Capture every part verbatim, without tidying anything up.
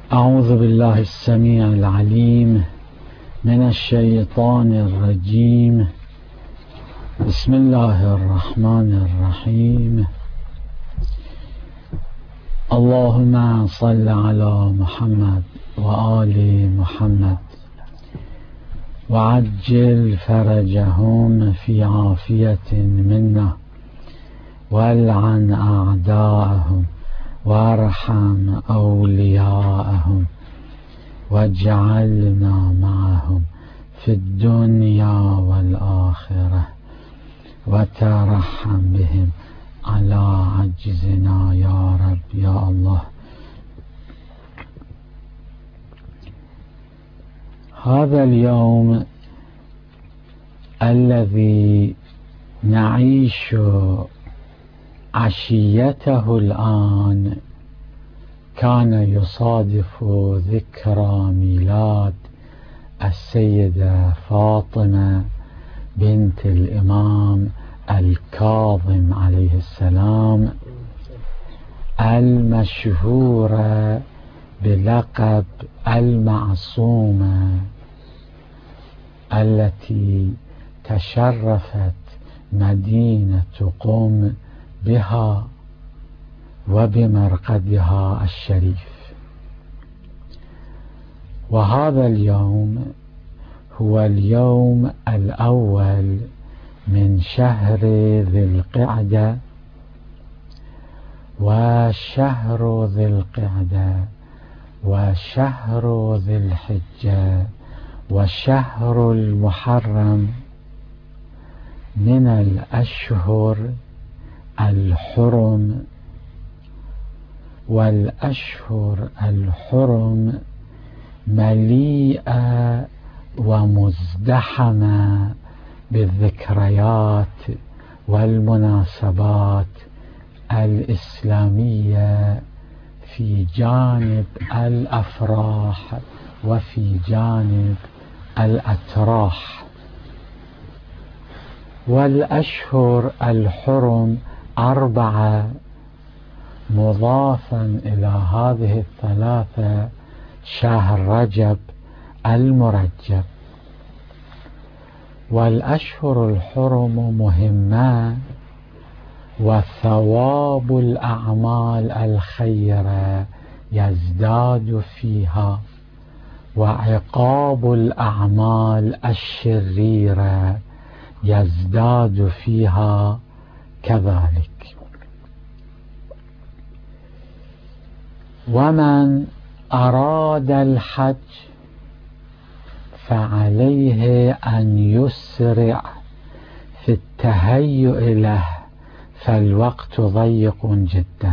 أعوذ بالله السميع العليم من الشيطان الرجيم. بسم الله الرحمن الرحيم. اللهم صل على محمد وآل محمد وعجل فرجهم في عافية منا والعن أعداءهم وارحم أولياءهم واجعلنا معهم في الدنيا والآخرة وترحم بهم على عجزنا يا رب يا الله. هذا اليوم الذي نعيش عشيته الآن كان يصادف ذكرى ميلاد السيدة فاطمة بنت الإمام الكاظم عليه السلام المشهورة بلقب المعصومة، التي تشرفت مدينة قم بها وبمرقدها الشريف. وهذا اليوم هو اليوم الأول من شهر ذي القعدة، وشهر ذي القعدة وشهر ذي الحجة وشهر المحرم من الأشهر الحرم، والأشهر الحرم مليئة ومزدحمة بالذكريات والمناسبات الإسلامية في جانب الأفراح وفي جانب الأتراح. والأشهر الحرم أربعة مضافا إلى هذه الثلاثة شهر رجب المرجب. والأشهر الحرم مهمة، وثواب الأعمال الخيرة يزداد فيها، وعقاب الأعمال الشريرة يزداد فيها كذلك. ومن أراد الحج فعليه أن يسرع في التهيؤ له، فالوقت ضيق جدا.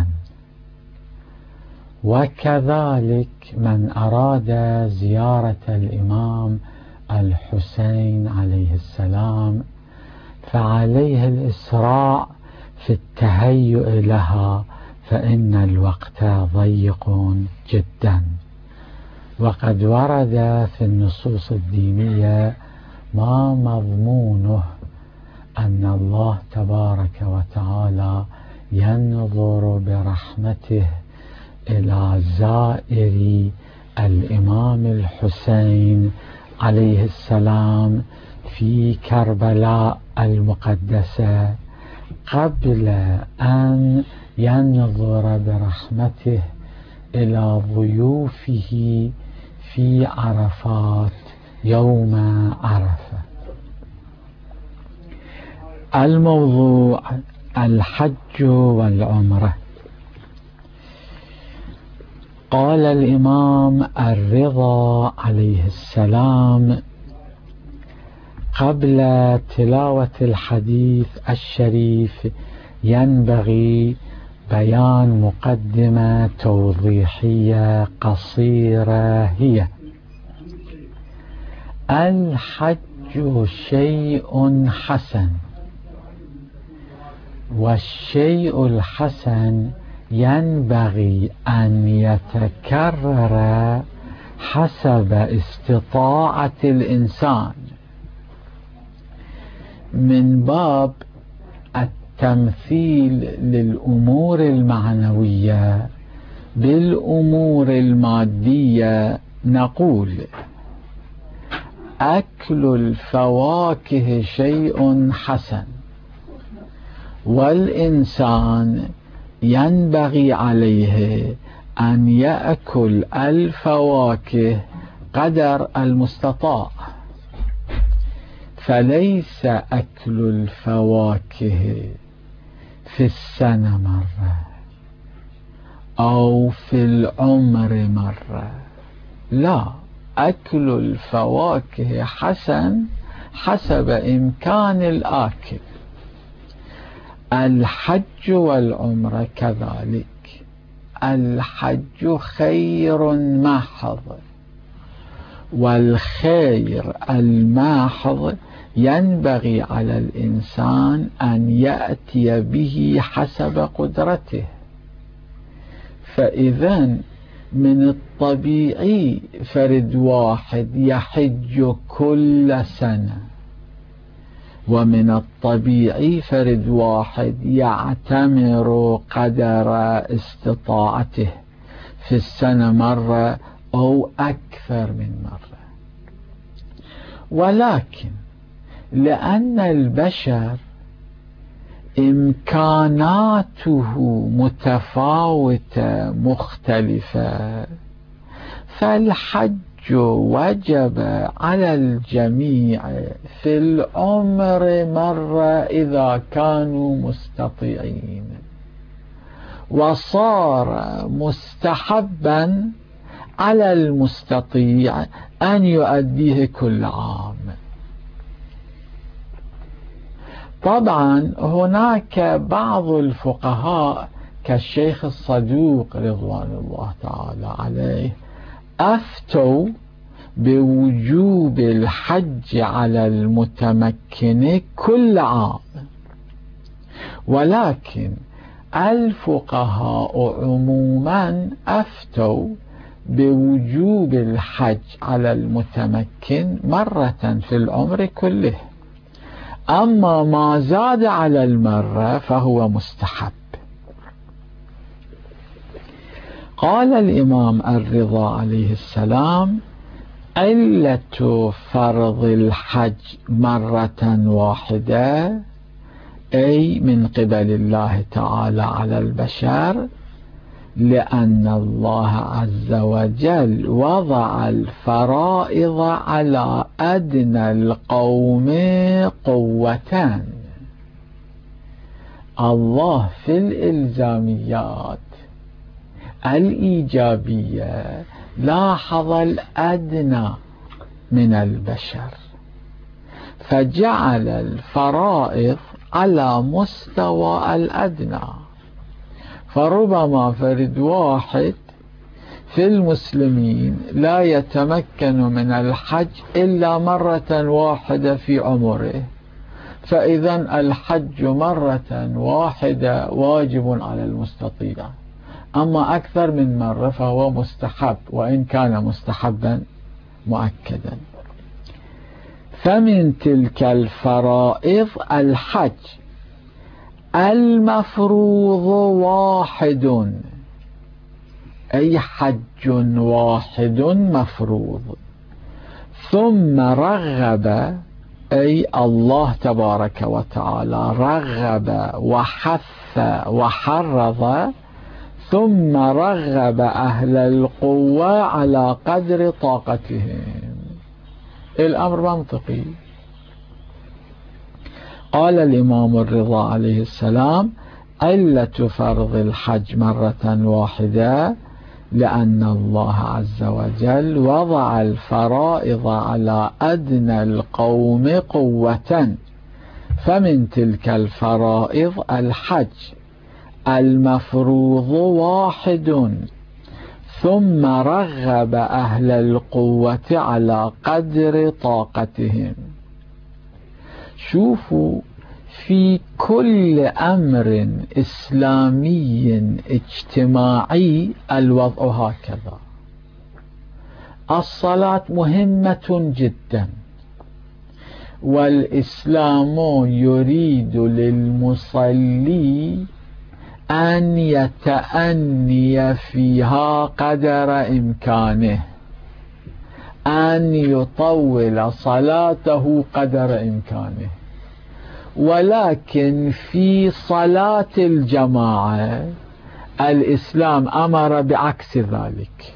وكذلك من أراد زيارة الإمام الحسين عليه السلام فعليه الإسراع في التهيؤ لها، فإن الوقت ضيق جدا. وقد ورد في النصوص الدينية ما مضمونه أن الله تبارك وتعالى ينظر برحمته إلى زائر الإمام الحسين عليه السلام في كربلاء المقدسة قبل أن ينظر برحمته إلى ضيوفه في عرفات يوم عرفة. الموضوع الحج والعمرة. قال الإمام الرضا عليه السلام قبل تلاوة الحديث الشريف ينبغي بيان مقدمة توضيحية قصيرة، هي: الحج شيء حسن، والشيء الحسن ينبغي أن يتكرر حسب استطاعة الإنسان، من باب التمثيل للأمور المعنوية بالأمور المادية نقول أكل الفواكه شيء حسن، والإنسان ينبغي عليه أن يأكل الفواكه قدر المستطاع، فليس أكل الفواكه في السنة مرة أو في العمر مرة، لا، أكل الفواكه حسن حسب إمكان الآكل. الحج والعمرة كذلك، الحج خير محض، والخير الماحض ينبغي على الإنسان أن يأتي به حسب قدرته. فإذا من الطبيعي فرد واحد يحج كل سنة، ومن الطبيعي فرد واحد يعتمر قدر استطاعته في السنة مرة أو أكثر من مرة. ولكن لأن البشر إمكاناته متفاوتة مختلفة، فالحج وجب على الجميع في العمر مرة إذا كانوا مستطيعين، وصار مستحبا على المستطيع أن يؤديه كل عام. طبعا هناك بعض الفقهاء كالشيخ الصدوق رضوان الله تعالى عليه أفتوا بوجوب الحج على المتمكن كل عام، ولكن الفقهاء عموما أفتوا بوجوب الحج على المتمكن مرة في العمر كله، أما ما زاد على المرة فهو مستحب. قال الإمام الرضا عليه السلام: علة فرض الحج مرة واحدة، أي من قبل الله تعالى على البشر، لأن الله عز وجل وضع الفرائض على أدنى القوم قوتان. الله في الإلزاميات الإيجابية لاحظ الأدنى من البشر، فجعل الفرائض على مستوى الأدنى. فربما فرد واحد في المسلمين لا يتمكن من الحج إلا مرة واحدة في عمره، فإذا الحج مرة واحدة واجب على المستطيع، أما أكثر من مرة فهو مستحب، وإن كان مستحبا مؤكدا. فمن تلك الفرائض الحج المفروض واحد، أي حج واحد مفروض، ثم رغب، أي الله تبارك وتعالى رغب وحث وحرض، ثم رغب أهل القوة على قدر طاقتهم. الأمر منطقي. قال الإمام الرضا عليه السلام: علة فرض الحج مرة واحدة لأن الله عز وجل وضع الفرائض على أدنى القوم قوة. فمن تلك الفرائض الحج المفروض واحد، ثم رغب أهل القوة على قدر طاقتهم. شوفوا، في كل أمر إسلامي اجتماعي الوضع هكذا. الصلاة مهمة جدا، والإسلام يريد للمصلي أن يتأني فيها قدر إمكانه، أن يطول صلاته قدر إمكانه. ولكن في صلاة الجماعة الإسلام أمر بعكس ذلك،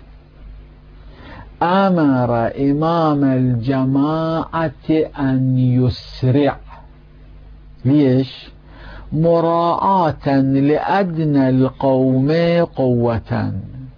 أمر إمام الجماعة أن يسرع. ليش؟ مراعاة لأدنى القوم قوة.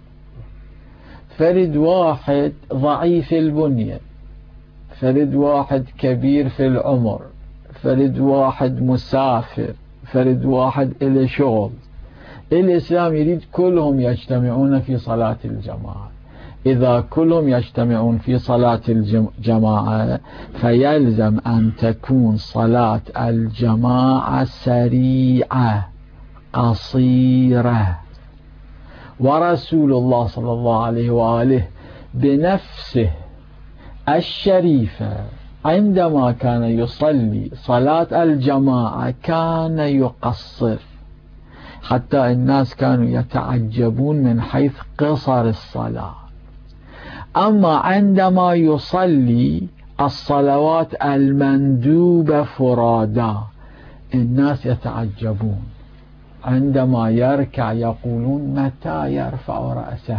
فرد واحد ضعيف البنية، فرد واحد كبير في العمر، فرد واحد مسافر، فرد واحد إلى شغل، الإسلام يريد كلهم يجتمعون في صلاة الجماعة. إذا كلهم يجتمعون في صلاة الجماعة فيلزم أن تكون صلاة الجماعة سريعة قصيرة. ورسول الله صلى الله عليه وآله بنفسه الشريفة عندما كان يصلي صلاة الجماعة كان يقصر، حتى الناس كانوا يتعجبون من حيث قصر الصلاة. أما عندما يصلي الصلوات المندوبة فرادا الناس يتعجبون، عندما يركع يقولون متى يرفع رأسه،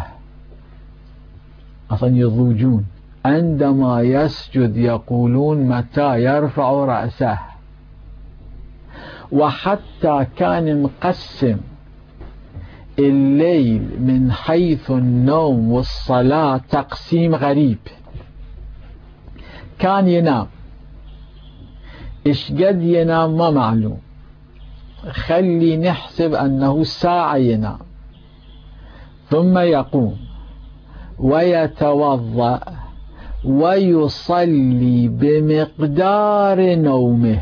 أصلا يضوجون. عندما يسجد يقولون متى يرفع رأسه. وحتى كان مقسم الليل من حيث النوم والصلاة تقسيم غريب. كان ينام، إيش قد ينام ما معلوم، خلي نحسب أنه ساعة ينام، ثم يقوم ويتوضأ ويصلي بمقدار نومه،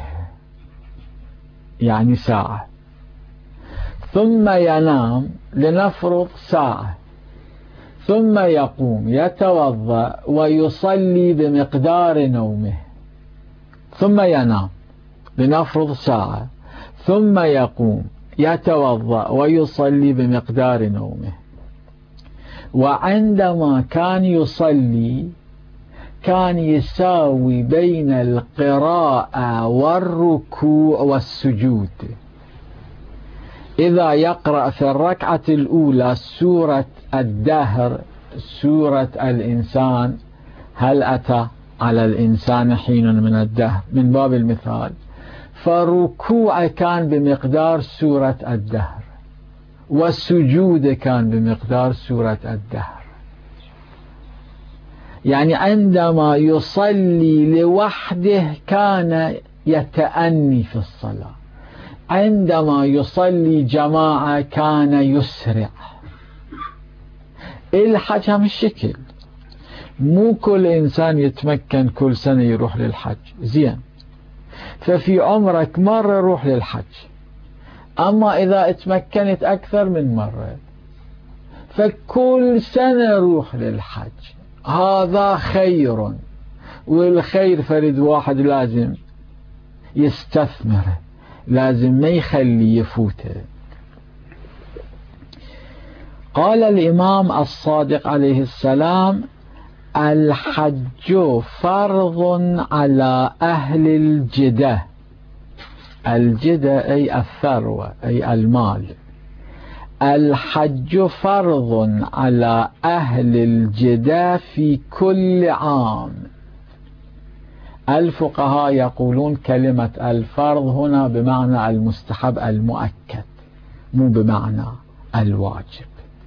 يعني ساعة، ثم ينام لنفرض ساعة، ثم يقوم يتوضأ ويصلي بمقدار نومه، ثم ينام لنفرض ساعة، ثم يقوم يتوضأ ويصلي بمقدار نومه. وعندما كان يصلي كان يساوي بين القراءة والركوع والسجود. إذا يقرأ في الركعة الأولى سورة الدهر، سورة الإنسان، هل أتى على الإنسان حين من الدهر من باب المثال، فركوع كان بمقدار سورة الدهر والسجود كان بمقدار سورة الدهر. يعني عندما يصلي لوحده كان يتأني في الصلاة، عندما يصلي جماعة كان يسرع. الحج هم الشكل، مو كل إنسان يتمكن كل سنة يروح للحج، زين، ففي عمرك مرة روح للحج. أما إذا اتمكنت أكثر من مرة فكل سنة روح للحج، هذا خير. والخير فرد واحد لازم يستثمره، لازم ما يخلي يفوته. قال الإمام الصادق عليه السلام: الحج فرض على أهل الجدة. الجدة أي الثروة أي المال. الحج فرض على أهل الجدة في كل عام. الفقهاء يقولون كلمة الفرض هنا بمعنى المستحب المؤكد، مو بمعنى الواجب.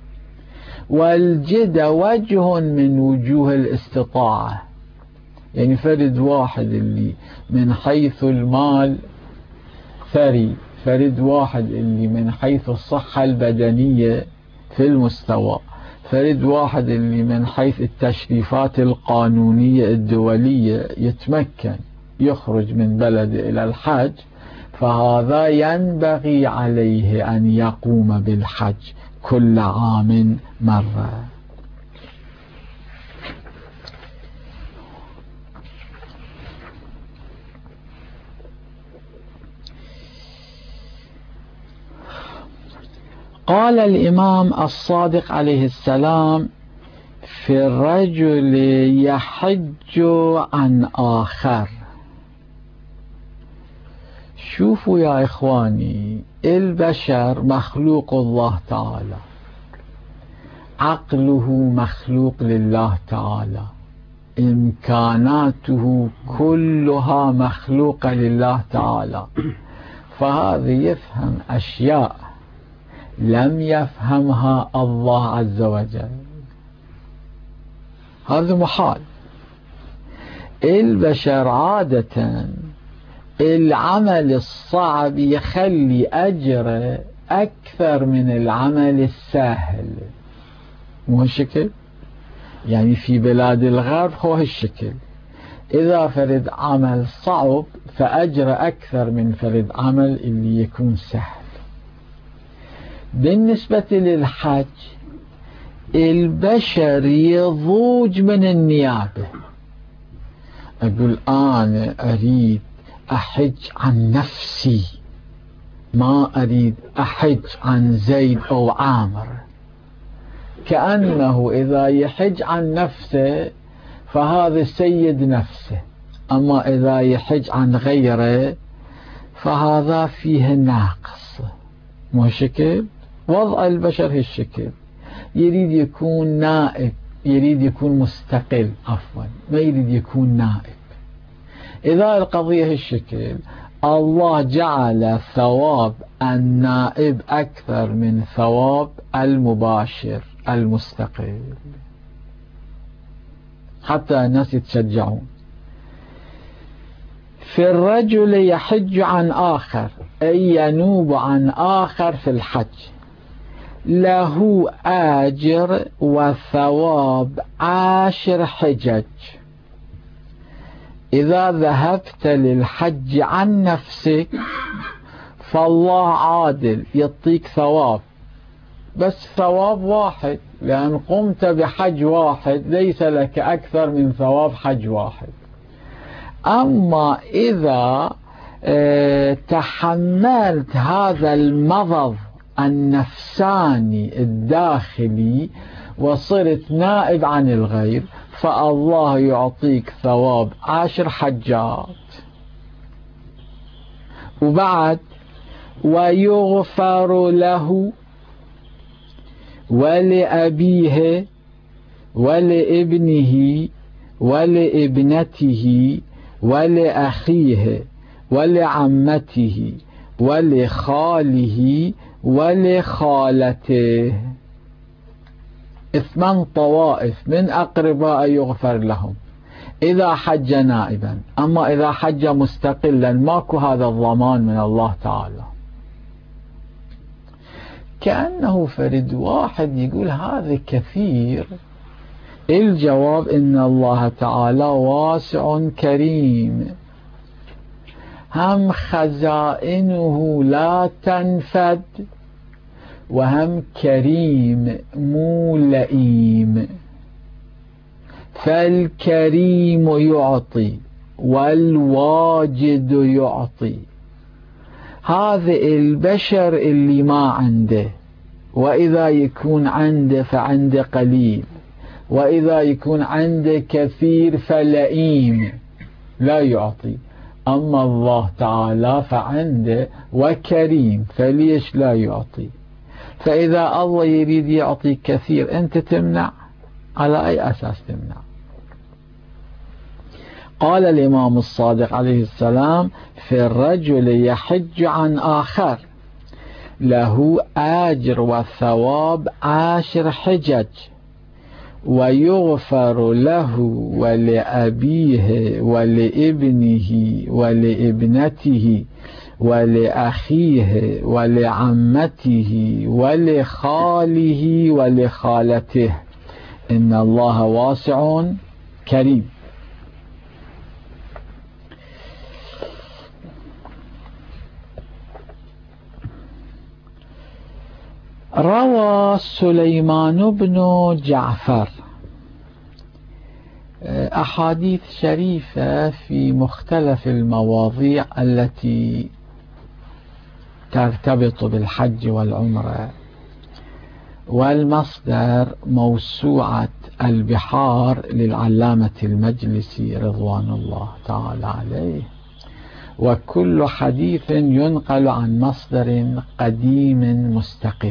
والجدة وجه من وجوه الاستطاعة، يعني فرد واحد اللي من حيث المال ثري، فرد واحد اللي من حيث الصحة البدنية في المستوى، فرد واحد اللي من حيث التشريفات القانونية الدولية يتمكن يخرج من بلد إلى الحج، فهذا ينبغي عليه أن يقوم بالحج كل عام مرة. قال الإمام الصادق عليه السلام في الرجل يحج عن آخر. شوفوا يا إخواني، البشر مخلوق الله تعالى، عقله مخلوق لله تعالى، إمكاناته كلها مخلوقة لله تعالى، فهذا يفهم أشياء لم يفهمها الله عز وجل، هذا محال. البشر عادة العمل الصعب يخلي أجره أكثر من العمل السهل، مو هالشكل؟ يعني في بلاد الغرب هو هالشكل، إذا فرد عمل صعب فأجره أكثر من فرد عمل اللي يكون سهل. بالنسبة للحج البشر يضوج من النيابة، أقول أنا أريد أحج عن نفسي، ما أريد أحج عن زيد أو عامر، كأنه إذا يحج عن نفسه فهذا سيد نفسه، أما إذا يحج عن غيره فهذا فيه ناقص. مو شكل وضع البشر هالشكل، يريد يكون نائب، يريد يكون مستقل، عفوا ما يريد يكون نائب. إذا القضية هالشكل الله جعل ثواب النائب أكثر من ثواب المباشر المستقل، حتى الناس يتشجعون. في الرجل يحج عن آخر أي ينوب عن آخر في الحج، له آجر وثواب عاشر حجج. إذا ذهبت للحج عن نفسك فالله عادل يعطيك ثواب، بس ثواب واحد، لأن قمت بحج واحد ليس لك أكثر من ثواب حج واحد. أما إذا اه تحملت هذا المضض النفساني الداخلي وصرت نائب عن الغير فالله يعطيك ثواب عشر حجات. وبعد ويغفر له ولأبيه ولابنه ولابنته ولأخيه ولعمته ولخاله ولخالته. ثمان طوائف من أقرباء يغفر لهم إذا حج نائبا، أما إذا حج مستقلا ماكو هذا الضمان من الله تعالى. كأنه فرد واحد يقول هذا كثير. الجواب إن الله تعالى واسع كريم، هم خزائنه لا تنفد، وهم كريم مو لئيم. فالكريم يعطي والواجد يعطي. هذا البشر اللي ما عنده، وإذا يكون عنده فعنده قليل، وإذا يكون عنده كثير فلئيم لا يعطي. أما الله تعالى فعنده وكريم، فليش لا يعطي؟ فإذا الله يريد يعطي كثير أنت تمنع؟ على أي أساس تمنع؟ قال الإمام الصادق عليه السلام في الرجل يحج عن آخر له آجر وثواب عاشر حجج، ويغفر له ولأبيه ولابنه ولابنته ولأخيه ولعمته ولخاله ولخالته. إن الله واسع كريم. روى سليمان بن جعفر أحاديث شريفة في مختلف المواضيع التي ترتبط بالحج والعمرة، والمصدر موسوعة البحار للعلامة المجلسي رضوان الله تعالى عليه. وكل حديث ينقل عن مصدر قديم مستقل.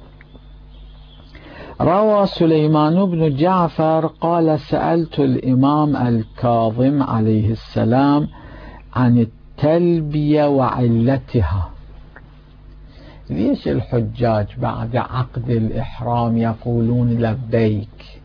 روى سليمان بن جعفر قال: سألت الإمام الكاظم عليه السلام عن التلبية وعلتها. ليش الحجاج بعد عقد الإحرام يقولون لبيك؟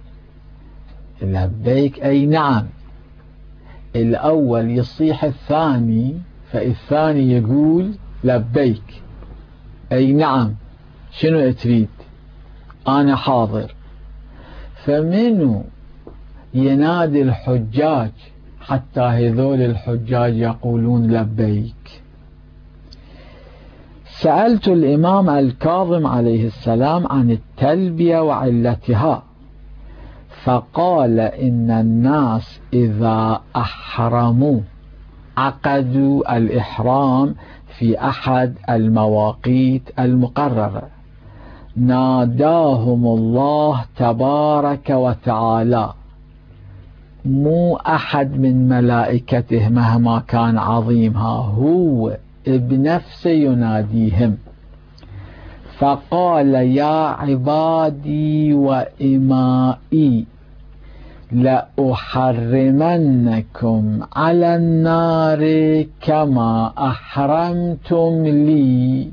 لبيك أي نعم. الأول يصيح الثاني، فالثاني يقول لبيك أي نعم، شنو تريد؟ أنا حاضر. فمنو ينادي الحجاج حتى هذول الحجاج يقولون لبيك؟ سألت الإمام الكاظم عليه السلام عن التلبية وعلتها، فقال: إن الناس إذا أحرموا عقدوا الإحرام في أحد المواقيت المقررة ناداهم الله تبارك وتعالى، مو أحد من ملائكته مهما كان عظيمها، هو بنفسه يناديهم، فقال: يا عبادي وإمائي لأحرمنكم على النار كما أحرمتم لي.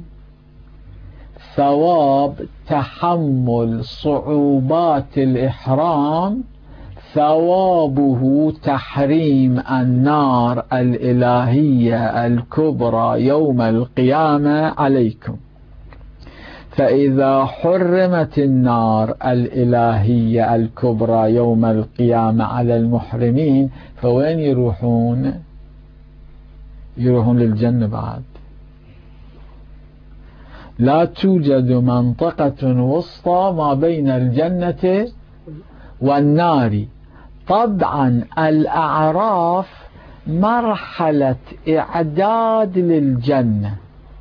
ثواب تحمل صعوبات الإحرام ثوابه تحريم النار الإلهية الكبرى يوم القيامة عليكم. فإذا حرمت النار الإلهية الكبرى يوم القيامة على المحرمين، فوين يروحون؟ يروحون للجنة. بعد لا توجد منطقة وسطى ما بين الجنة والنار. طبعا الأعراف مرحلة إعداد للجنة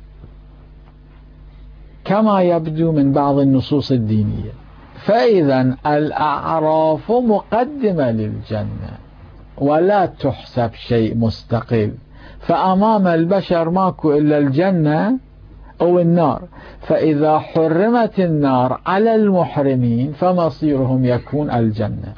كما يبدو من بعض النصوص الدينية، فإذا الأعراف مقدمة للجنة ولا تحسب شيء مستقل، فأمام البشر ماكو إلا الجنة أو النار. فإذا حرمت النار على المحرمين فمصيرهم يكون الجنة.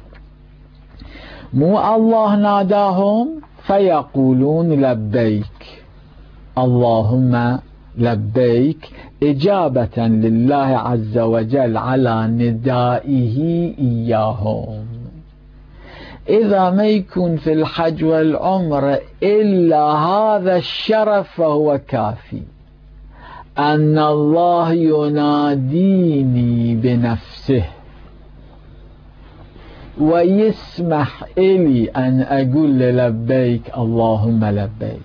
مو الله ناداهم فيقولون لبيك اللهم لبيك، إجابة لله عز وجل على ندائه إياهم. إذا ما يكون في الحج والعمر إلا هذا الشرف فهو كافي، أن الله يناديني بنفسه ويسمح إلي أن أقول لبيك اللهم لبيك.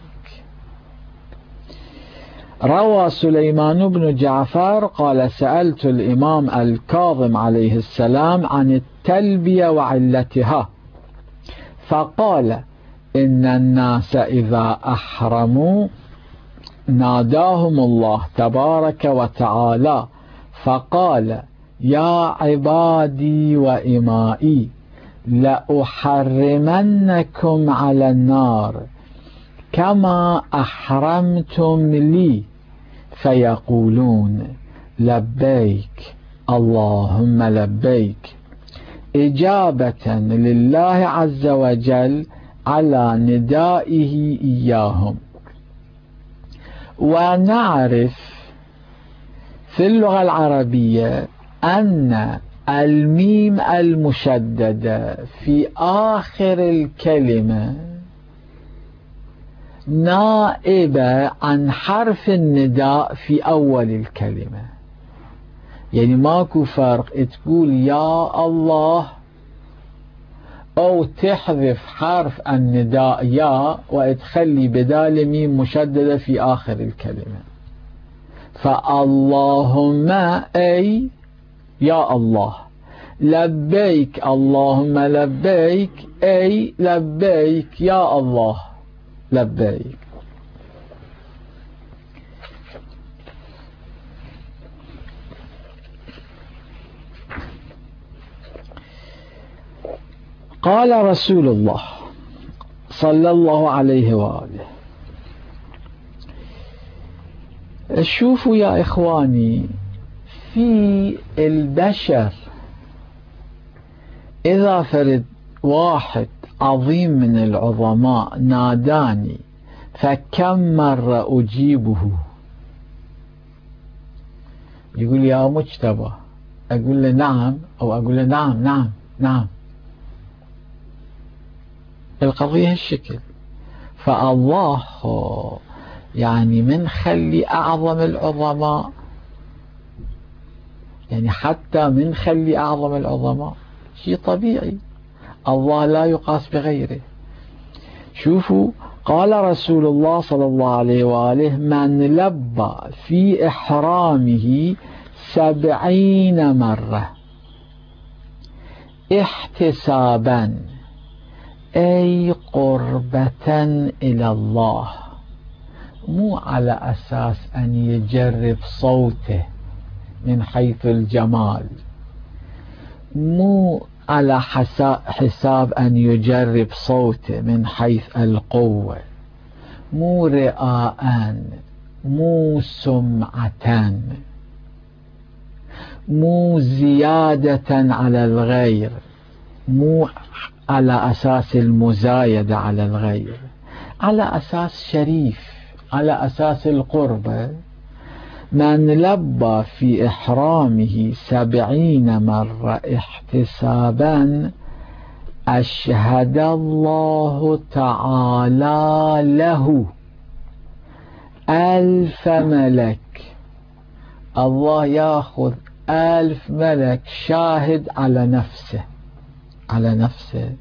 روى سليمان بن جعفر قال: سألت الإمام الكاظم عليه السلام عن التلبية وعلتها، فقال: إن الناس إذا أحرموا ناداهم الله تبارك وتعالى فقال: يا عبادي وإمائي لأحرمنكم على النار كما أحرمتم لي. فيقولون لبيك اللهم لبيك، إجابة لله عز وجل على ندائه إياهم. ونعرف في اللغة العربية أن الميم المشددة في آخر الكلمة نائبة عن حرف النداء في أول الكلمة، يعني ماكو فرق تقول يا الله أو تحذف حرف النداء يا وتخلي بدال ميم مشددة في آخر الكلمة. فاللهم أي يا الله، لبيك اللهم لبيك أي لبيك يا الله لبيك. قال رسول الله صلى الله عليه وآله: شوفوا يا إخواني، في البشر إذا فرد واحد عظيم من العظماء ناداني فكم مرة أجيبه، يقول يا مجتبى، أقول له نعم، أو أقول له نعم نعم نعم. القضية هالشكل. فالله يعني من خلي أعظم العظماء، يعني حتى من خلي أعظم العظماء شيء طبيعي، الله لا يقاس بغيره. شوفوا، قال رسول الله صلى الله عليه وآله: من لبى في إحرامه سبعين مرة احتسابا، أي قربة إلى الله، مو على أساس أن يجرب صوته من حيث الجمال، مو على حساب أن يجرب صوته من حيث القوة، مو رئاء، مو سمعة، مو زيادة على الغير، مو على أساس المزايدة على الغير، على أساس شريف، على أساس القربة. من لبى في إحرامه سبعين مرة احتسابا، أشهد الله تعالى له ألف ملك. الله يأخذ ألف ملك شاهد على نفسه، على نفسه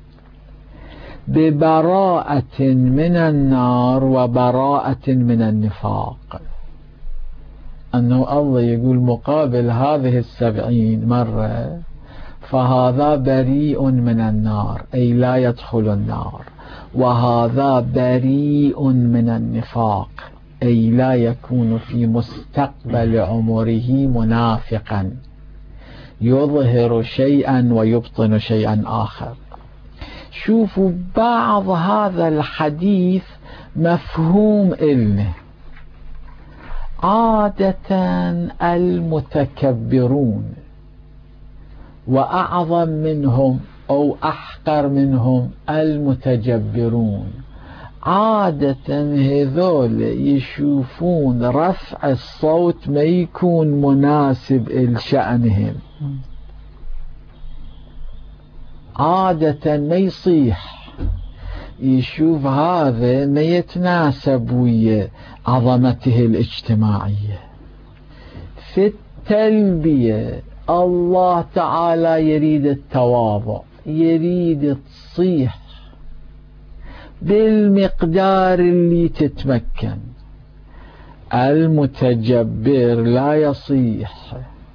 ببراءة من النار وبراءة من النفاق. أنه الله يقول مقابل هذه السبعين مرة فهذا بريء من النار، أي لا يدخل النار، وهذا بريء من النفاق، أي لا يكون في مستقبل عمره منافقا يظهر شيئا ويبطن شيئا آخر. شوفوا بعض هذا الحديث مفهوم إلنا. عادة المتكبرون وأعظم منهم أو أحقر منهم المتجبرون، عادة هذول يشوفون رفع الصوت ما يكون مناسب لشأنهم، عادة ما يصيح، يشوف هذا ما يتناسب ويا عظمته الاجتماعية. في التلبية الله تعالى يريد التواضع، يريد تصيح بالمقدار اللي تتمكن. المتجبر لا يصيح،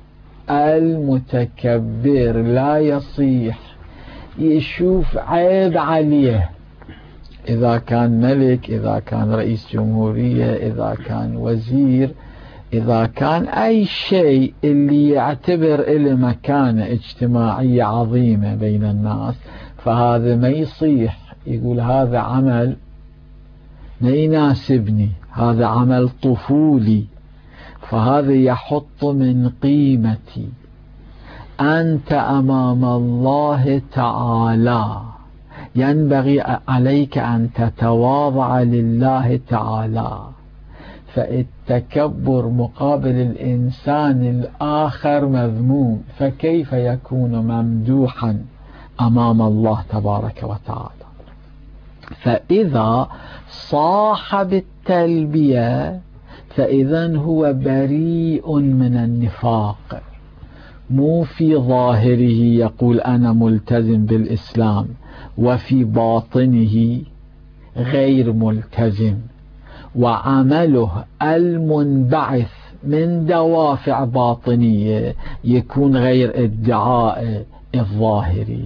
المتكبر لا يصيح، يشوف عيب عليه، إذا كان ملك، إذا كان رئيس جمهورية، إذا كان وزير، إذا كان أي شيء اللي يعتبر له مكانة اجتماعية عظيمة بين الناس، فهذا ما يصيح، يقول هذا عمل ما يناسبني، هذا عمل طفولي، فهذا يحط من قيمتي. أنت أمام الله تعالى ينبغي عليك أن تتواضع لله تعالى، فالتكبر مقابل الإنسان الآخر مذموم، فكيف يكون ممدوحا أمام الله تبارك وتعالى؟ فإذا صاح بالتلبية فإذن هو بريء من النفاق، مو في ظاهره يقول أنا ملتزم بالإسلام وفي باطنه غير ملتزم، وعمله المنبعث من دوافع باطنية يكون غير ادعاء الظاهري.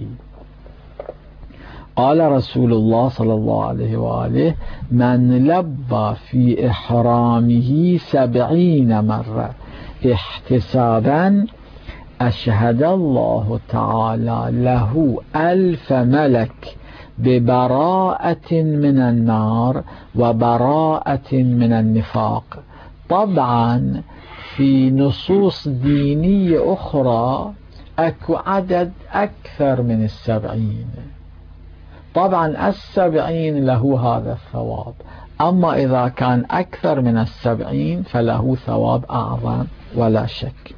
قال رسول الله صلى الله عليه وآله: من لبى في إحرامه سبعين مرة احتسابا، أشهد الله تعالى له ألف ملك ببراءة من النار وبراءة من النفاق. طبعا في نصوص دينية أخرى أكو عدد أكثر من السبعين، طبعا السبعين له هذا الثواب، أما إذا كان أكثر من السبعين فله ثواب أعظم ولا شك.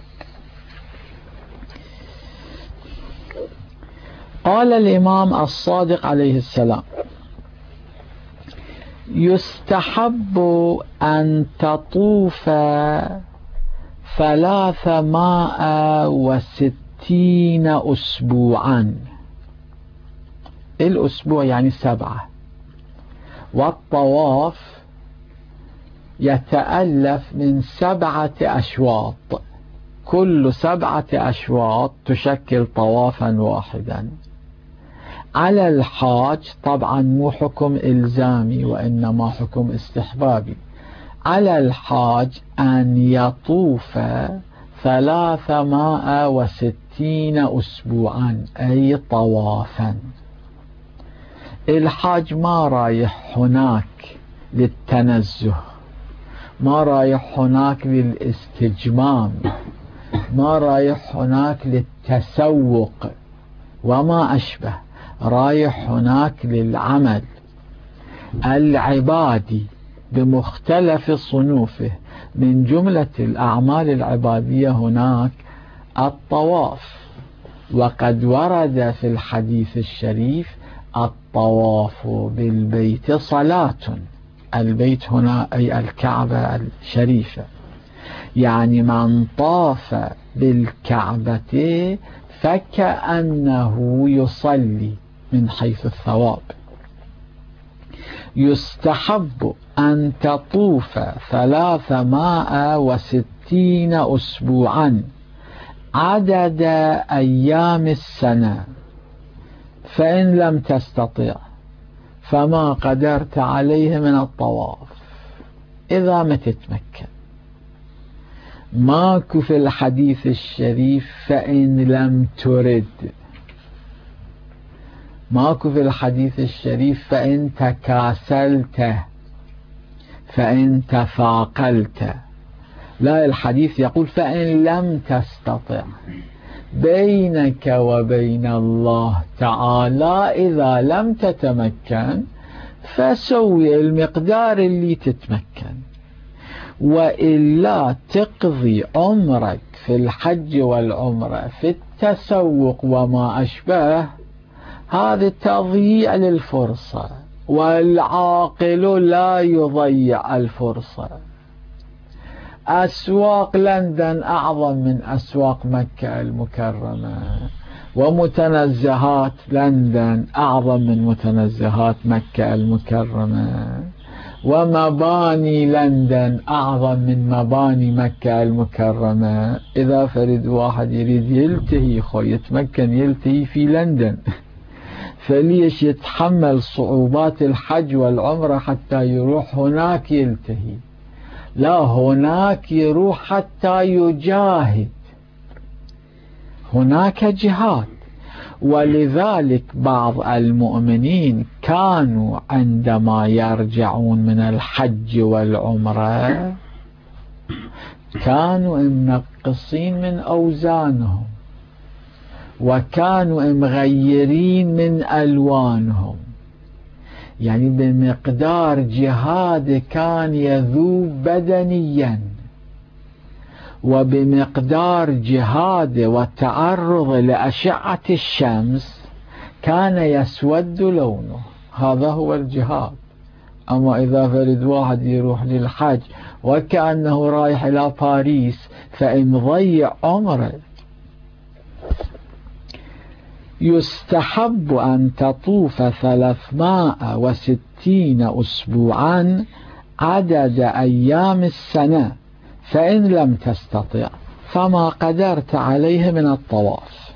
قال الإمام الصادق عليه السلام: يستحب أن تطوف ثلاثمائة وستين أسبوعا، الأسبوع يعني سبعة، والطواف يتألف من سبعة أشواط، كل سبعة أشواط تشكل طوافا واحدا. على الحاج طبعا مو حكم إلزامي وإنما حكم استحبابي، على الحاج أن يطوف ثلاثمائة وستين أسبوعا أي طوافا. الحاج ما رايح هناك للتنزه، ما رايح هناك للاستجمام، ما رايح هناك للتسوق وما أشبه، رايح هناك للعمل العبادي بمختلف صنوفه. من جملة الأعمال العبادية هناك الطواف، وقد ورد في الحديث الشريف: الطواف بالبيت صلاة. البيت هنا أي الكعبة الشريفة، يعني من طاف بالكعبة فكأنه يصلي من حيث الثواب. يستحب أن تطوف ثلاثمائة وستين أسبوعا عدد أيام السنة، فإن لم تستطع فما قدرت عليه من الطواف إذا ما تتمكن. ماكو في الحديث الشريف فإن لم ترد، ماكو في الحديث الشريف فإن تكاسلت، فإن تثاقلت، لا، الحديث يقول فإن لم تستطع. بينك وبين الله تعالى إذا لم تتمكن فسوي المقدار اللي تتمكن، وإلا تقضي عمرك في الحج والعمرة في التسوق وما أشبه، هذا تضييع للفرصة، والعاقل لا يضيع الفرصة. أسواق لندن أعظم من أسواق مكة المكرمة، ومتنزهات لندن أعظم من متنزهات مكة المكرمة، ومباني لندن أعظم من مباني مكة المكرمة. إذا فرد واحد يريد يلتهي خو يتمكن يلتهي في لندن، فليش يتحمل صعوبات الحج والعمرة حتى يروح هناك يلتهي؟ لا، هناك يروح حتى يجاهد، هناك جهاد. ولذلك بعض المؤمنين كانوا عندما يرجعون من الحج والعمرة كانوا منقصين من أوزانهم، وكانوا مغيرين من ألوانهم، يعني بمقدار جهاد كان يذوب بدنيا، وبمقدار جهاد والتعرض لأشعة الشمس كان يسود لونه. هذا هو الجهاد. أما إذا فرد واحد يروح للحج وكأنه رايح إلى باريس فإمضيع عمره. يستحب أن تطوف ثلاثمائة وستين أسبوعا عدد أيام السنة، فإن لم تستطع فما قدرت عليه من الطواف.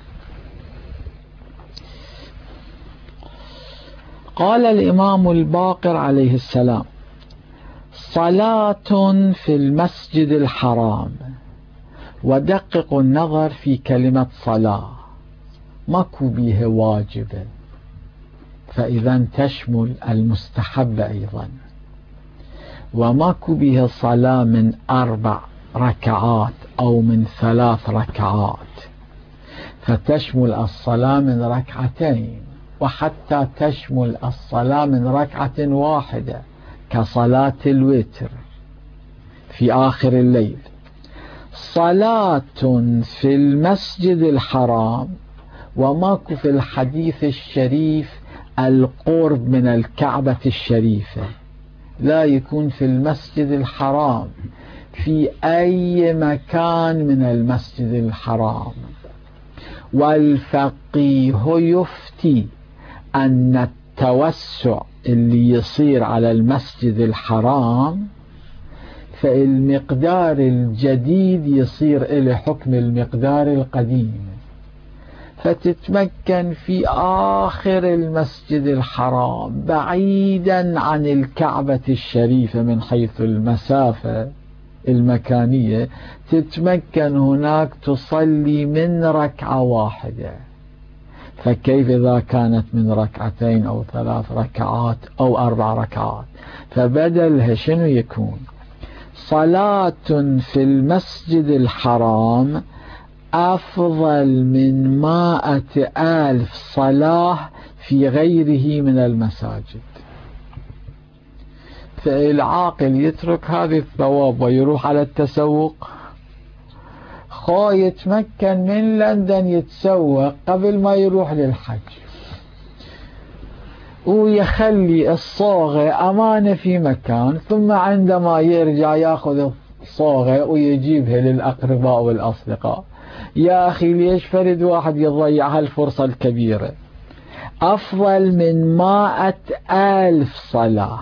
قال الإمام الباقر عليه السلام: صلاة في المسجد الحرام ودققوا النظر في كلمة صلاة، ماكو بيها واجبة، فإذا تشمل المستحب أيضا، وماكو بيها صلاة من أربع ركعات أو من ثلاث ركعات، فتشمل الصلاة من ركعتين، وحتى تشمل الصلاة من ركعة واحدة كصلاة الوتر في آخر الليل. صلاة في المسجد الحرام، وماكو في الحديث الشريف القرب من الكعبة الشريفة، لا يكون في المسجد الحرام في أي مكان من المسجد الحرام. والفقيه يفتي أن التوسع اللي يصير على المسجد الحرام فالمقدار الجديد يصير إلى حكم المقدار القديم، فتتمكن في آخر المسجد الحرام بعيدا عن الكعبة الشريفة من حيث المسافة المكانية، تتمكن هناك تصلي من ركعة واحدة. فكيف إذا كانت من ركعتين أو ثلاث ركعات أو أربع ركعات؟ فبدلها شنو يكون؟ صلاة في المسجد الحرام أفضل من مائة ألف صلاة في غيره من المساجد. فالعاقل يترك هذه الثواب ويروح على التسوق، خو يتمكن من لندن يتسوق قبل ما يروح للحج، ويخلي الصاغة أمانة في مكان، ثم عندما يرجع يأخذ الصاغة ويجيبها للأقرباء والأصدقاء. يا أخي ليش فرد واحد يضيع هالفرصة الكبيرة؟ أفضل من مائة ألف صلاة،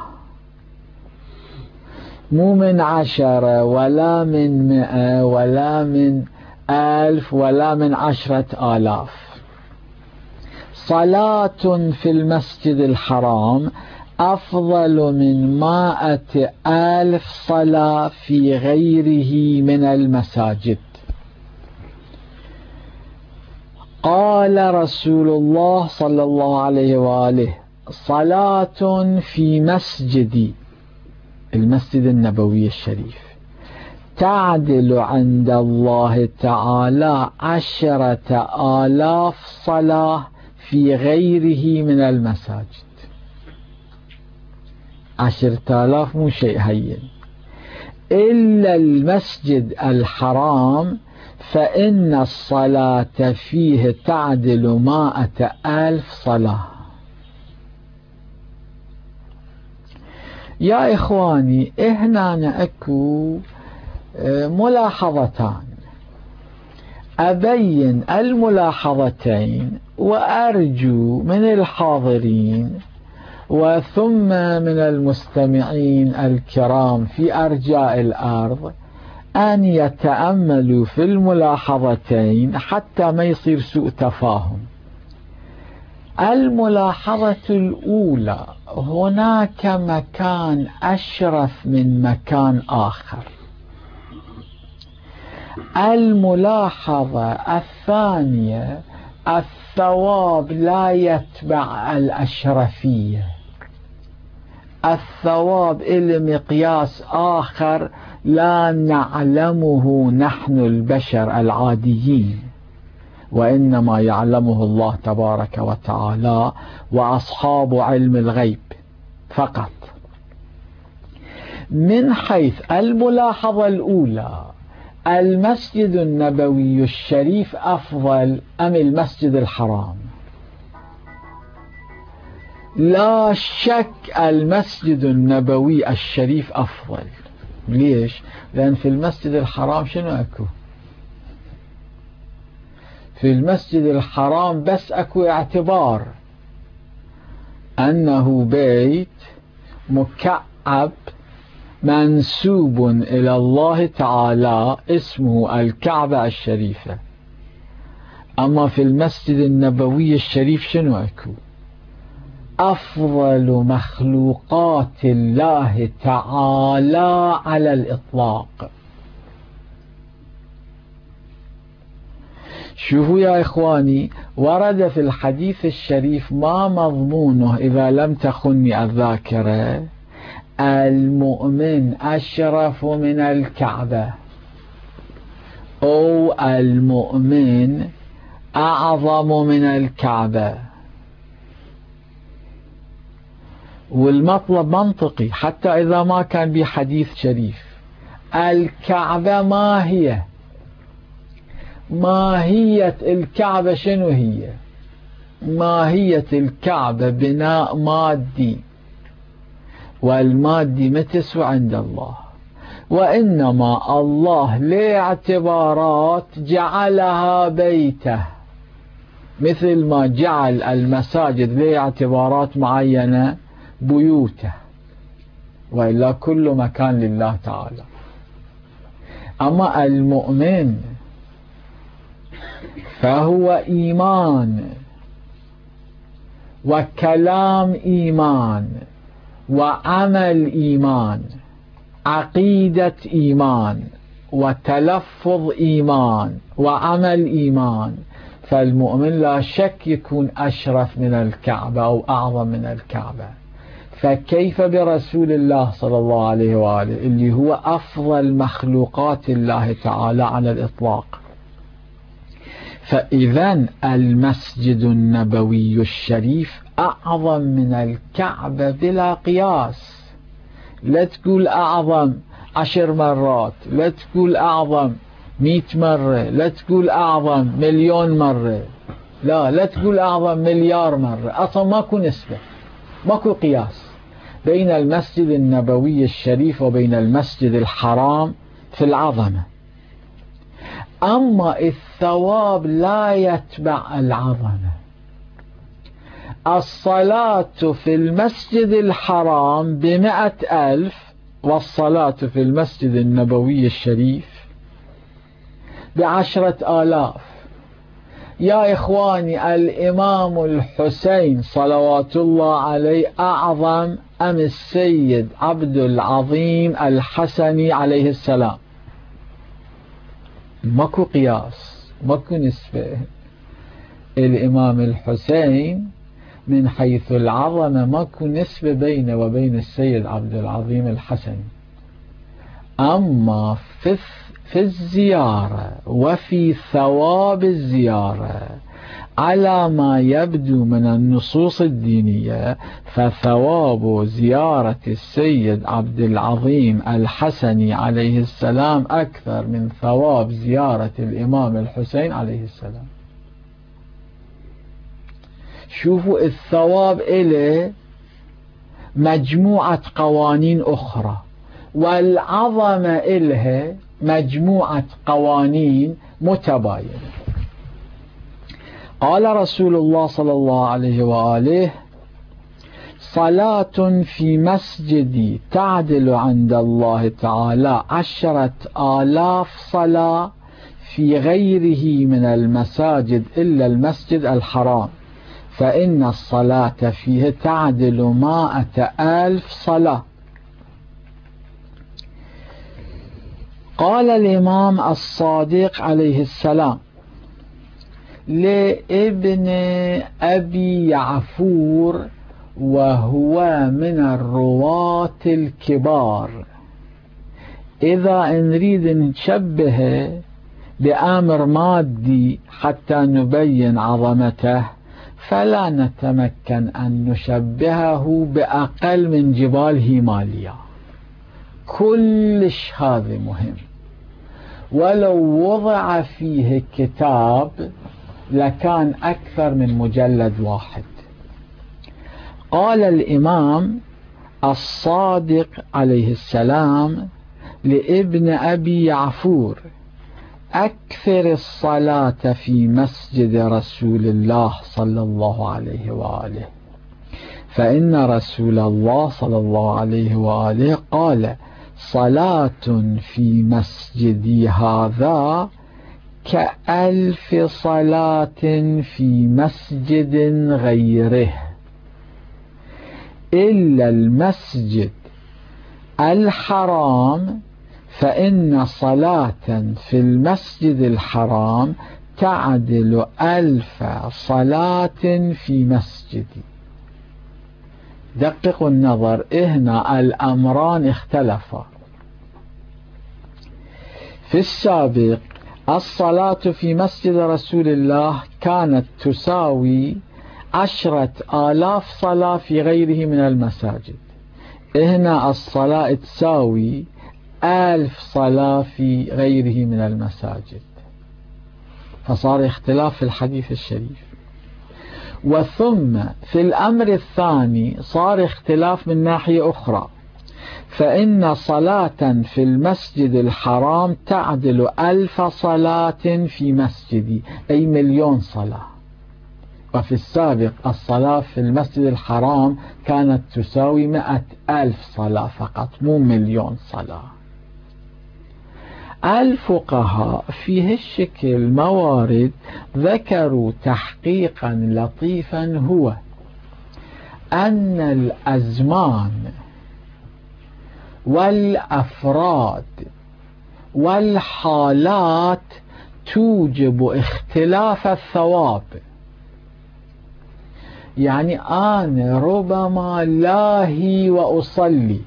مو من عشرة ولا من مئة ولا من ألف ولا من عشرة آلاف. صلاة في المسجد الحرام أفضل من مائة ألف صلاة في غيره من المساجد. قال رسول الله صلى الله عليه وآله: صلاة في مسجدي، المسجد النبوي الشريف، تعدل عند الله تعالى عشرة آلاف صلاة في غيره من المساجد. عشرة آلاف مو شيء هين. إلا المسجد الحرام فإن الصلاة فيه تعدل مائة ألف صلاة. يا إخواني، هنا أكو ملاحظتان، أبين الملاحظتين وأرجو من الحاضرين وثم من المستمعين الكرام في أرجاء الأرض أن يتأملوا في الملاحظتين حتى ما يصير سوء تفاهم. الملاحظة الأولى: هناك مكان أشرف من مكان آخر. الملاحظة الثانية: الثواب لا يتبع الأشرفية، الثواب إلى مقياس آخر لا نعلمه نحن البشر العاديين، وإنما يعلمه الله تبارك وتعالى وأصحاب علم الغيب فقط. من حيث الملاحظة الأولى: المسجد النبوي الشريف أفضل أم المسجد الحرام؟ لا شك المسجد النبوي الشريف أفضل. ليش؟ لأن في المسجد الحرام شنو أكو؟ في المسجد الحرام بس أكو اعتبار أنه بيت مكعب منسوب إلى الله تعالى اسمه الكعبة الشريفة. أما في المسجد النبوي الشريف شنو أكو؟ أفضل مخلوقات الله تعالى على الإطلاق. شوفوا يا إخواني، ورد في الحديث الشريف ما مضمونه إذا لم تخني الذاكرة: المؤمن أشرف من الكعبة، أو المؤمن أعظم من الكعبة. والمطلب منطقي حتى إذا ما كان بحديث شريف. الكعبة ما هي؟ ماهية الكعبة شنو هي؟ ماهية الكعبة بناء مادي، والمادي ما تسوى عند الله، وإنما الله لاعتبارات جعلها بيته، مثل ما جعل المساجد لاعتبارات معينة بيوته، وإلا كل مكان لله تعالى. أما المؤمن فهو إيمان وكلام إيمان وعمل إيمان، عقيدة إيمان وتلفظ إيمان وعمل إيمان. فالمؤمن لا شك يكون أشرف من الكعبة أو أعظم من الكعبة. فكيف برسول الله صلى الله عليه وآله اللي هو أفضل مخلوقات الله تعالى على الإطلاق؟ فإذا المسجد النبوي الشريف أعظم من الكعبة بلا قياس. لا تقول أعظم عشر مرات، لا تقول أعظم مئة مرة، لا تقول أعظم مليون مرة، لا لا تقول أعظم مليار مرة. أصلا ماكو نسبة، ماكو قياس بين المسجد النبوي الشريف وبين المسجد الحرام في العظمة. أما الثواب لا يتبع العظمة. الصلاة في المسجد الحرام بمئة ألف، والصلاة في المسجد النبوي الشريف بعشرة آلاف. يا إخواني، الإمام الحسين صلوات الله عليه أعظم أم السيد عبد العظيم الحسني عليه السلام؟ ماكو قياس، ماكو نسبة. الإمام الحسين من حيث العظمة ماكو نسبة بينه وبين السيد عبد العظيم الحسني. أما في في الزيارة وفي ثواب الزيارة على ما يبدو من النصوص الدينية، فثواب زيارة السيد عبد العظيم الحسني عليه السلام أكثر من ثواب زيارة الإمام الحسين عليه السلام. شوفوا الثواب إليه مجموعة قوانين أخرى، والعظمة إلها مجموعة قوانين متباينة. قال رسول الله صلى الله عليه وآله: صلاة في مسجدي تعدل عند الله تعالى عشرة آلاف صلاة في غيره من المساجد إلا المسجد الحرام، فإن الصلاة فيه تعدل مائة ألف صلاة. قال الإمام الصادق عليه السلام لابن أبي يعفور، وهو من الرواة الكبار: إذا نريد نشبه بأمر مادي حتى نبين عظمته، فلا نتمكن أن نشبهه بأقل من جبال هيماليا. كلش هذا مهم، ولو وضع فيه كتاب لكان أكثر من مجلد واحد. قال الإمام الصادق عليه السلام لابن أبي يعفور: أكثر الصلاة في مسجد رسول الله صلى الله عليه وآله، فإن رسول الله صلى الله عليه وآله قال: صلاة في مسجدي هذا كألف صلاة في مسجد غيره، إلا المسجد الحرام، فإن صلاة في المسجد الحرام تعدل ألف صلاة في مسجدي. دققوا النظر، هنا الأمران اختلفا. في السابق الصلاة في مسجد رسول الله كانت تساوي عشرة آلاف صلاة في غيره من المساجد، هنا الصلاة تساوي ألف صلاة في غيره من المساجد، فصار اختلاف في الحديث الشريف. وثم في الأمر الثاني صار اختلاف من ناحية أخرى، فإن صلاة في المسجد الحرام تعدل ألف صلاة في مسجدي، أي مليون صلاة. وفي السابق الصلاة في المسجد الحرام كانت تساوي مئة ألف صلاة فقط، مو مليون صلاة. الفقهاء في هالشكل موارد ذكروا تحقيقا لطيفا، هو أن الأزمان والأفراد والحالات توجب اختلاف الثواب. يعني أنا ربما لاهي وأصلي،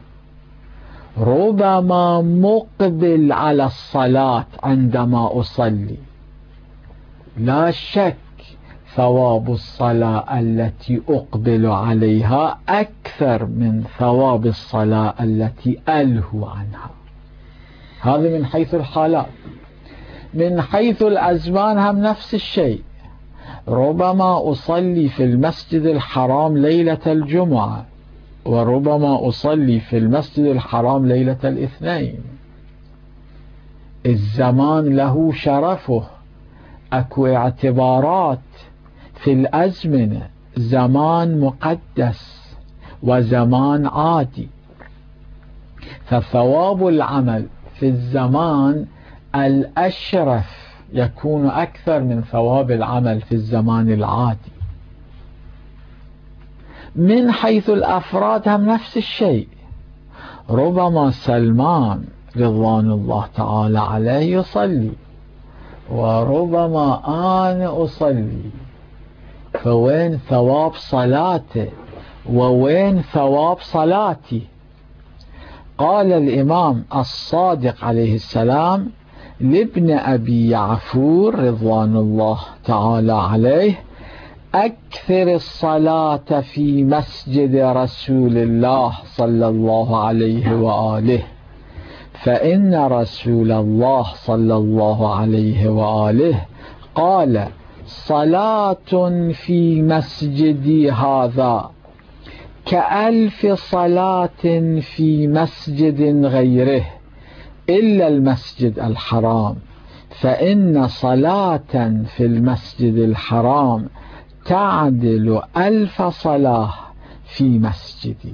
ربما مقبل على الصلاة عندما أصلي، لا شك ثواب الصلاة التي أقبل عليها أكثر من ثواب الصلاة التي ألهو عنها. هذا من حيث الحالات. من حيث الأزمان هم نفس الشيء، ربما أصلي في المسجد الحرام ليلة الجمعة، وربما أصلي في المسجد الحرام ليلة الاثنين. الزمان له شرفه، أكو اعتبارات في الأزمنة، زمان مقدس وزمان عادي، فثواب العمل في الزمان الأشرف يكون أكثر من ثواب العمل في الزمان العادي. من حيث الأفراد هم نفس الشيء، ربما سلمان رضوان الله تعالى عليه يصلي، وربما أنا أصلي، فوين ثواب صلاته ووين ثواب صلاتي؟ قال الإمام الصادق عليه السلام لابن أبي يعفور رضوان الله تعالى عليه: أكثر الصلاة في مسجد رسول الله صلى الله عليه وآله، فإن رسول الله صلى الله عليه وآله قال: صلاة في مسجدي هذا كألف صلاة في مسجد غيره إلا المسجد الحرام، فإن صلاة في المسجد الحرام تعدل ألف صلاة في مسجدي.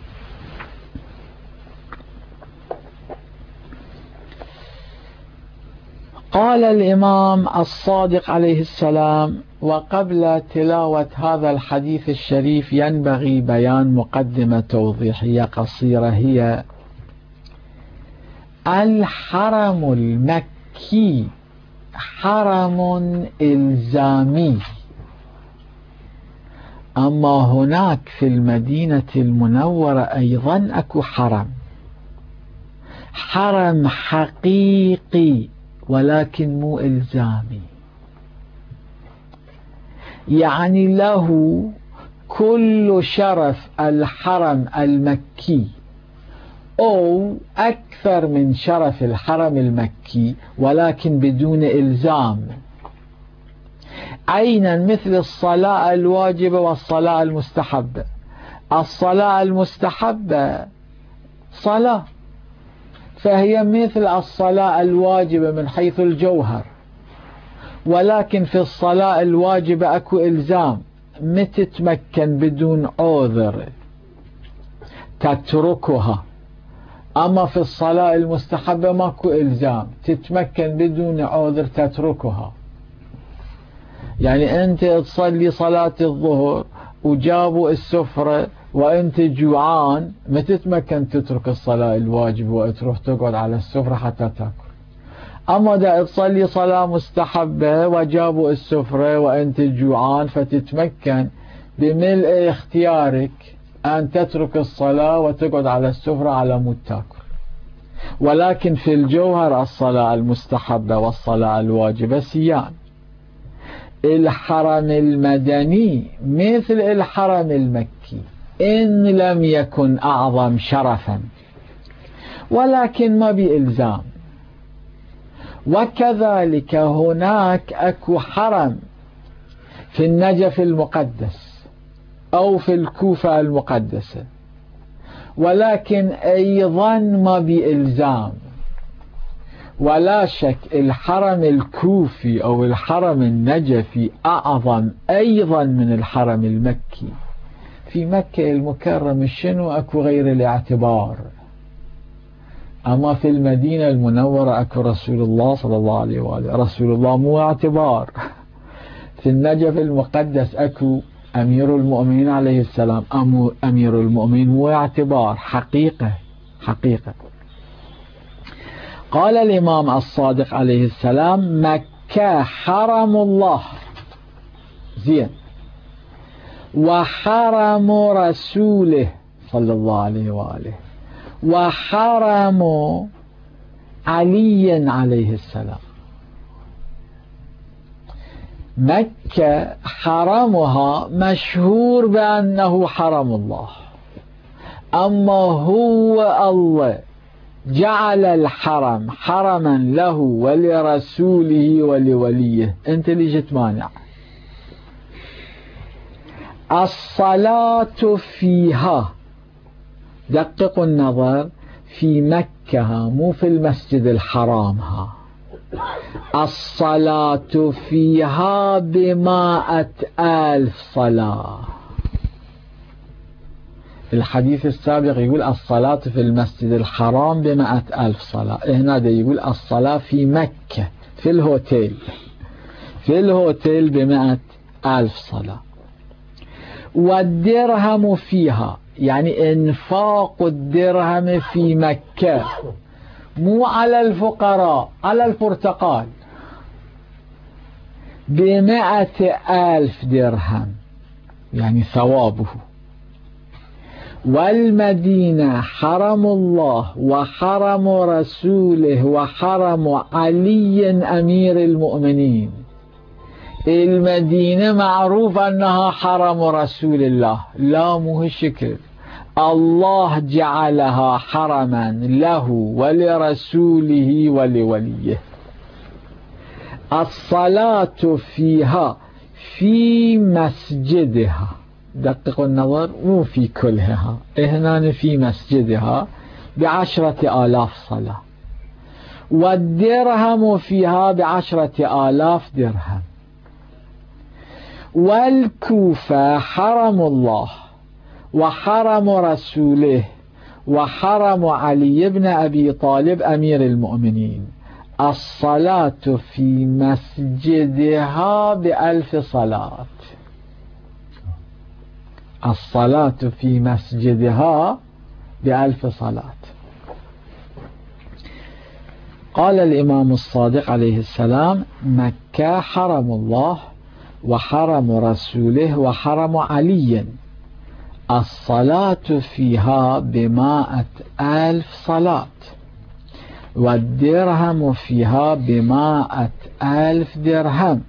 قال الإمام الصادق عليه السلام: وقبل تلاوة هذا الحديث الشريف ينبغي بيان مقدمة توضيحية قصيرة، هي الحرم المكي حرم إلزامي، أما هناك في المدينة المنورة أيضا أكو حرم، حرم حقيقي ولكن مو إلزامي، يعني له كل شرف الحرم المكي أو أكثر من شرف الحرم المكي، ولكن بدون إلزام، عينا مثل الصلاة الواجبة والصلاة المستحبة. الصلاة المستحبة صلاة، فهي مثل الصلاة الواجبة من حيث الجوهر، ولكن في الصلاة الواجبة أكو إلزام، متى تتمكن بدون عذر تتركها، أما في الصلاة المستحبة ماكو إلزام، تتمكن بدون عذر تتركها. يعني أنت تصلي صلاة الظهر وجابوا السفرة وأنت جوعان، ما تتمكن تترك الصلاة الواجب وتروح تقعد على السفرة حتى تأكل. أما دا تصلي صلاة مستحبة وجابوا السفرة وأنت جوعان فتتمكن بملء اختيارك أن تترك الصلاة وتقعد على السفرة على مود تاكل. ولكن في الجوهر الصلاة المستحبة والصلاة الواجبة سيان. الحرم المدني مثل الحرم المكي إن لم يكن أعظم شرفا، ولكن ما بإلزام. وكذلك هناك أكو حرم في النجف المقدس أو في الكوفة المقدسة، ولكن أيضا ما بإلزام. ولا شك الحرم الكوفي أو الحرم النجفي أعظم أيضا من الحرم المكي. في مكة المكرمة شنو أكو غير الاعتبار، أما في المدينة المنورة أكو رسول الله صلى الله عليه وآله، رسول الله مو اعتبار. في النجف المقدس أكو أمير المؤمنين عليه السلام، أمو أمير المؤمنين مو اعتبار، حقيقة حقيقة. قال الإمام الصادق عليه السلام: مكة حرم الله زين، وحرم رسوله صلى الله عليه وآله، وحرم علي عليه السلام. مكة حرمها مشهور بأنه حرم الله، أما هو الله جعل الحرم حرما له ولرسوله ولوليه. أنت اللي جت مانع. الصلاة فيها، دققوا النظر، في مكة مو في المسجد الحرام. ها الصلاة فيها بمائة ألف صلاة. الحديث السابق يقول الصلاة في المسجد الحرام بمائة ألف صلاة، هنا ده يقول الصلاة في مكة في الهوتيل في الهوتيل بمائة ألف صلاة. والدرهم فيها، يعني انفاق الدرهم في مكة مو على الفقراء، على البرتقال، بمائة ألف درهم، يعني ثوابه. والمدينة حرم الله وحرم رسوله وحرم علي أمير المؤمنين. المدينة معروف أنها حرم رسول الله، لا مو هالشكل، الله جعلها حرما له ولرسوله ولوليه. الصلاة فيها في مسجدها، دققوا النظر، مو في كلها، هنا في مسجدها بعشرة آلاف صلاة. والدرهم فيها بعشرة آلاف درهم. والكوفة حرم الله وحرم رسوله وحرم علي بن أبي طالب أمير المؤمنين. الصلاة في مسجدها بألف صلاة. الصلاة في مسجدها بألف صلاة. قال الإمام الصادق عليه السلام: مكة حرم الله وحرم رسوله وحرم علي. الصلاة فيها بمائة ألف صلاة. والدرهم فيها بمائة ألف درهم.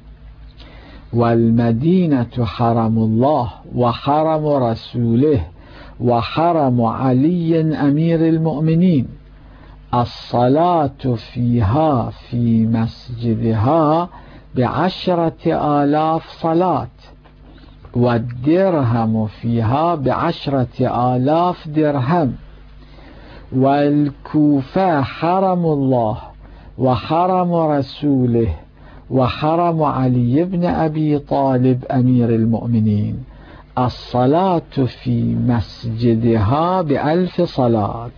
والمدينة حرم الله وحرم رسوله وحرم علي أمير المؤمنين. الصلاة فيها في مسجدها بعشرة آلاف صلاة. والدرهم فيها بعشرة آلاف درهم. والكوفة حرم الله وحرم رسوله وحرم علي بن أبي طالب أمير المؤمنين. الصلاة في مسجدها بألف صلاة.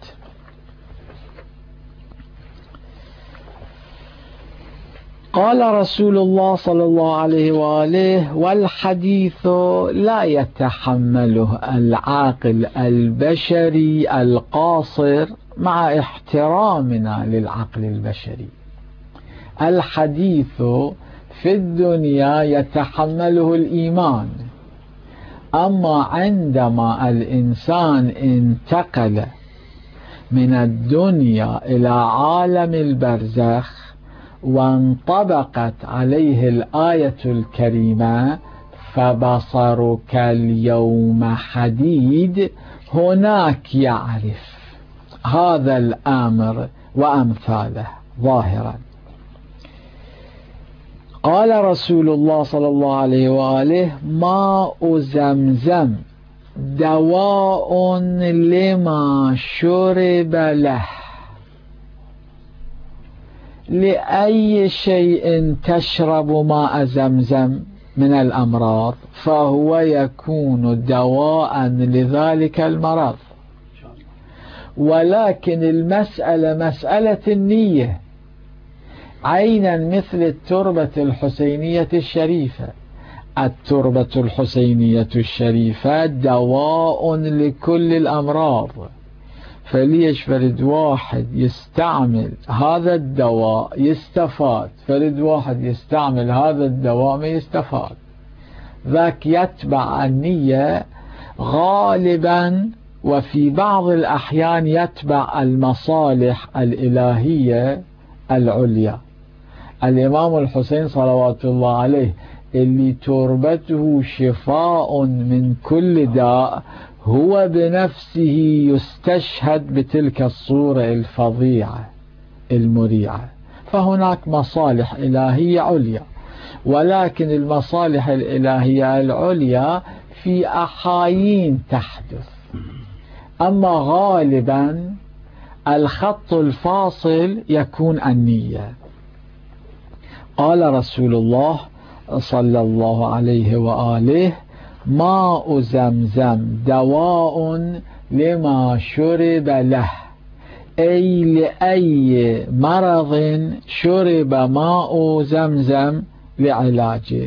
قال رسول الله صلى الله عليه وآله: والحديث لا يتحمله العاقل البشري القاصر، مع احترامنا للعقل البشري. الحديث في الدنيا يتحمله الإيمان، أما عندما الإنسان انتقل من الدنيا إلى عالم البرزخ وانطبقت عليه الآية الكريمة فبصرك اليوم حديد، هناك يعرف هذا الأمر وأمثاله ظاهرا. قال رسول الله صلى الله عليه وآله: ماء زمزم دواء لما شرب له. لأي شيء تشرب ماء زمزم من الأمراض فهو يكون دواء لذلك المرض، ولكن المسألة مسألة النية، عينا مثل التربة الحسينية الشريفة. التربة الحسينية الشريفة دواء لكل الأمراض، فليش فرد واحد يستعمل هذا الدواء يستفاد، فرد واحد يستعمل هذا الدواء ما يستفاد. ذاك يتبع النية غالبا، وفي بعض الأحيان يتبع المصالح الإلهية العليا. الإمام الحسين صلوات الله عليه اللي تربته شفاء من كل داء، هو بنفسه يستشهد بتلك الصورة الفظيعة المريعة. فهناك مصالح إلهية عليا، ولكن المصالح الإلهية العليا في أحايين تحدث، أما غالبا الخط الفاصل يكون النية. قال رسول الله صلى الله عليه وآله: ماء زمزم دواء لما شرب له، أي لأي مرض شرب ماء زمزم لعلاجه.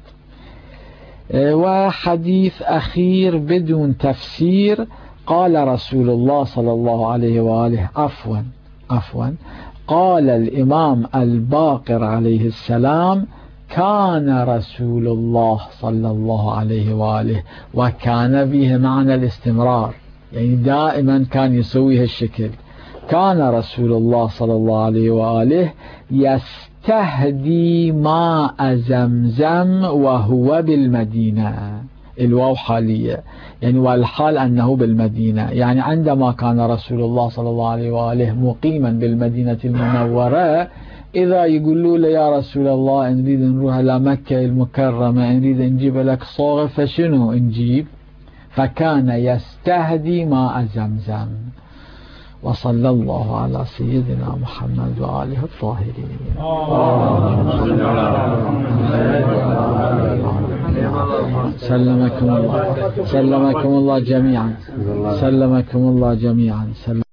وحديث أخير بدون تفسير، قال رسول الله صلى الله عليه وآله عفوا عفوا قال الإمام الباقر عليه السلام: كان رسول الله صلى الله عليه وآله، وكان به معنى الاستمرار، يعني دائما كان يسوي هالشكل. كان رسول الله صلى الله عليه وآله يستهدي ماء زمزم وهو بالمدينة، الواو حالية يعني، والحال أنه بالمدينة، يعني عندما كان رسول الله صلى الله عليه وآله مقيما بالمدينة المنورة، إذا يقولوا له: يا رسول الله نريد نروح إلى مكة المكرمة، نريد نجيب لك صوغة، فشنو نجيب؟ فكان يستهدي ماء زمزم. وصلى الله على سيدنا محمد وآله الطاهرين. سلمكم الله، سلمكم الله جميعا، سلمكم الله جميعا.